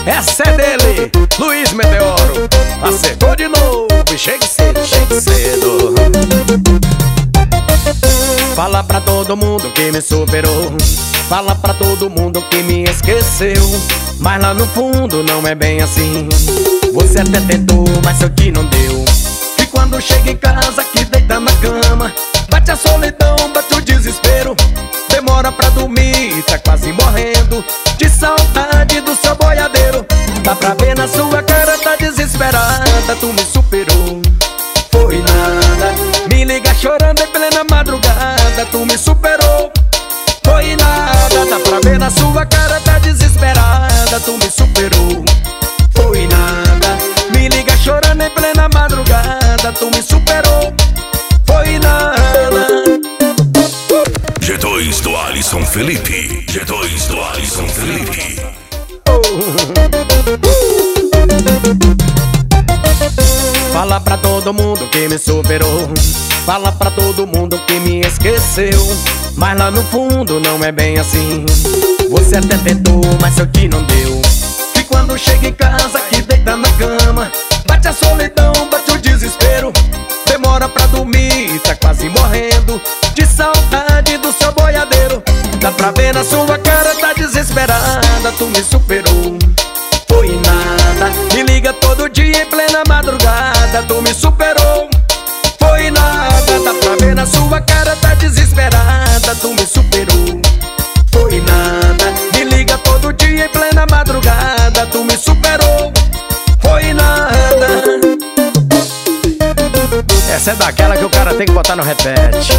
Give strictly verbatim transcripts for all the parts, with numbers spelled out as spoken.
Essa é dele, Luiz Meteoro. Acertou de novo e chegue cedo, chegue cedo. Fala pra todo mundo que me superou, fala pra todo mundo que me esqueceu, mas lá no fundo não é bem assim. Você até tentou, mas seu que não deu. E quando chega em casa que deita na cama, bate a solidão, bate o desespero. Demora pra dormir, tá quase morrendo de saudade do seu boiadeiro. Dá pra ver na sua cara, tá desesperada. Tu me superou, foi nada. Me liga chorando em plena madrugada. Tu me superou, foi nada. Dá pra ver na sua cara, tá desesperada. Tu me superou, foi nada. Me liga chorando em plena madrugada. Tu me superou, foi nada. G dois do Alisson Felipe. G dois do Alisson Felipe. Fala pra todo mundo que me superou, fala pra todo mundo que me esqueceu, mas lá no fundo não é bem assim. Você até tentou, mas seu que não deu. E quando chega em casa que deita na cama, bate a solidão, bate o desespero. Demora pra dormir, tá quase morrendo de saudade do seu boiadeiro. Dá pra ver na sua cara, tá desesperada. Tu me superou, foi nada. Me liga todo dia em plena madrugada. Tu me superou, foi nada. Dá pra ver na sua cara, tá desesperada. Tu me superou, foi nada. Me liga todo dia em plena madrugada. Tu me superou, foi nada. Essa é daquela que o cara tem que botar no repete.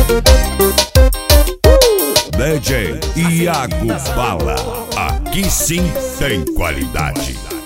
D J Iago Bala. Aqui sim tem qualidade.